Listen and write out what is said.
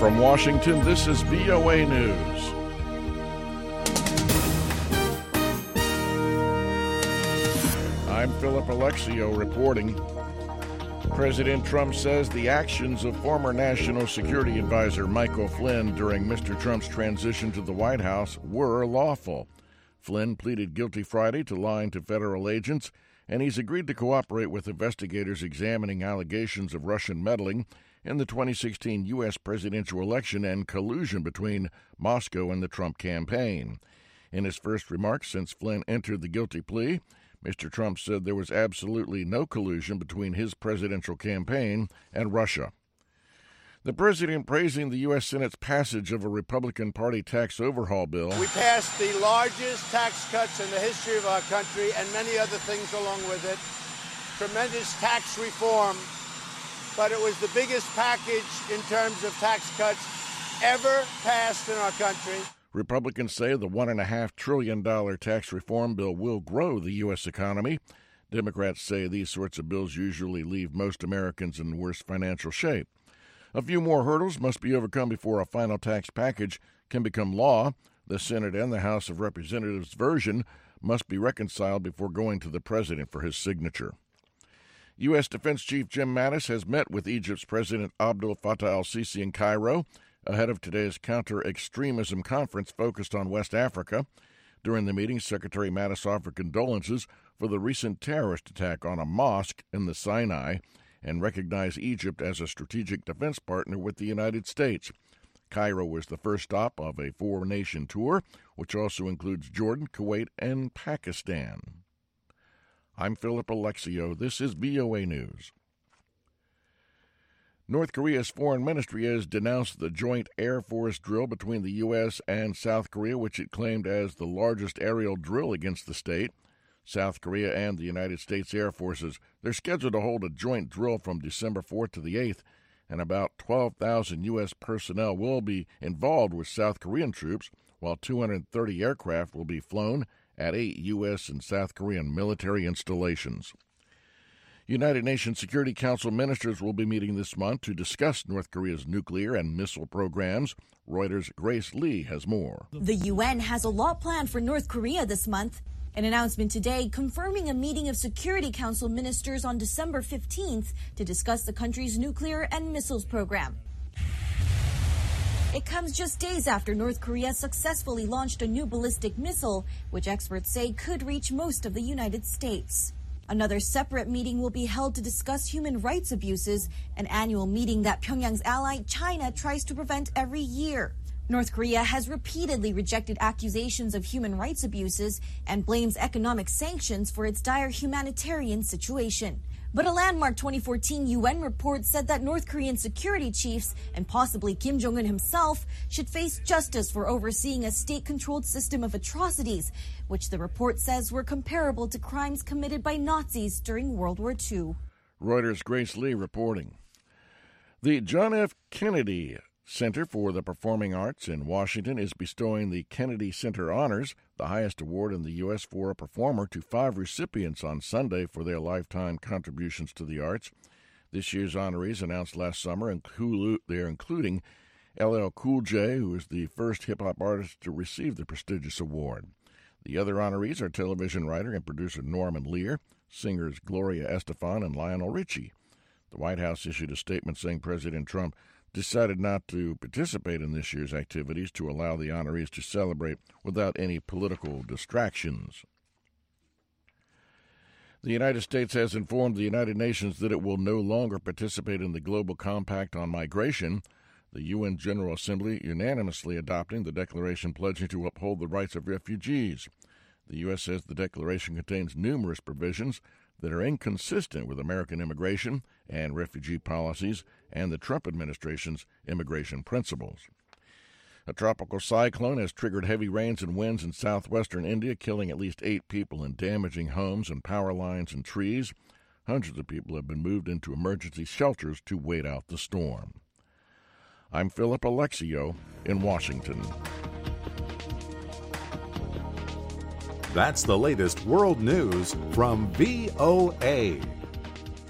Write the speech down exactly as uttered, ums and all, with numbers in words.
From Washington, this is V O A News. I'm Philip Alexio reporting. President Trump says the actions of former National Security Advisor Michael Flynn during Mister Trump's transition to the White House were lawful. Flynn pleaded guilty Friday to lying to federal agents, and he's agreed to cooperate with investigators examining allegations of Russian meddling in the twenty sixteen U S presidential election and collusion between Moscow and the Trump campaign. In his first remarks since Flynn entered the guilty plea, Mister Trump said there was absolutely no collusion between his presidential campaign and Russia. The president praising the U S Senate's passage of a Republican Party tax overhaul bill. We passed the largest tax cuts in the history of our country and many other things along with it. Tremendous tax reform, but it was the biggest package in terms of tax cuts ever passed in our country. Republicans say the one point five trillion dollars tax reform bill will grow the U S economy. Democrats say these sorts of bills usually leave most Americans in worse financial shape. A few more hurdles must be overcome before a final tax package can become law. The Senate and the House of Representatives' version must be reconciled before going to the president for his signature. U S. Defense Chief Jim Mattis has met with Egypt's President Abdel Fattah al-Sisi in Cairo ahead of today's counter-extremism conference focused on West Africa. During the meeting, Secretary Mattis offered condolences for the recent terrorist attack on a mosque in the Sinai and recognized Egypt as a strategic defense partner with the United States. Cairo was the first stop of a four-nation tour, which also includes Jordan, Kuwait, and Pakistan. I'm Philip Alexio. This is V O A News. North Korea's foreign ministry has denounced the joint Air Force drill between the U S and South Korea, which it claimed as the largest aerial drill against the state. South Korea and the United States Air Forces, they're scheduled to hold a joint drill from December fourth to the eighth, and about twelve thousand U S personnel will be involved with South Korean troops, while two hundred thirty aircraft will be flown at eight U S and South Korean military installations. United Nations Security Council ministers will be meeting this month to discuss North Korea's nuclear and missile programs. Reuters' Grace Lee has more. The U N has a lot planned for North Korea this month. An announcement today confirming a meeting of Security Council ministers on December fifteenth to discuss the country's nuclear and missiles program. It comes just days after North Korea successfully launched a new ballistic missile, which experts say could reach most of the United States. Another separate meeting will be held to discuss human rights abuses, an annual meeting that Pyongyang's ally China tries to prevent every year. North Korea has repeatedly rejected accusations of human rights abuses and blames economic sanctions for its dire humanitarian situation. But a landmark twenty fourteen U N report said that North Korean security chiefs and possibly Kim Jong-un himself should face justice for overseeing a state-controlled system of atrocities, which the report says were comparable to crimes committed by Nazis during World War Two. Reuters' Grace Lee reporting. The John F. Kennedy Center for the Performing Arts in Washington is bestowing the Kennedy Center Honors, the highest award in the U S for a performer, to five recipients on Sunday for their lifetime contributions to the arts. This year's honorees, announced last summer, include, they're including L L Cool J, who is the first hip-hop artist to receive the prestigious award. The other honorees are television writer and producer Norman Lear, singers Gloria Estefan and Lionel Richie. The White House issued a statement saying President Trump decided not to participate in this year's activities to allow the honorees to celebrate without any political distractions. The United States has informed the United Nations that it will no longer participate in the Global Compact on Migration, the U N General Assembly unanimously adopting the declaration pledging to uphold the rights of refugees. The U S says the declaration contains numerous provisions that are inconsistent with American immigration and refugee policies and the Trump administration's immigration principles. A tropical cyclone has triggered heavy rains and winds in southwestern India, killing at least eight people and damaging homes and power lines and trees. Hundreds of people have been moved into emergency shelters to wait out the storm. I'm Philip Alexio in Washington. That's the latest world news from V O A.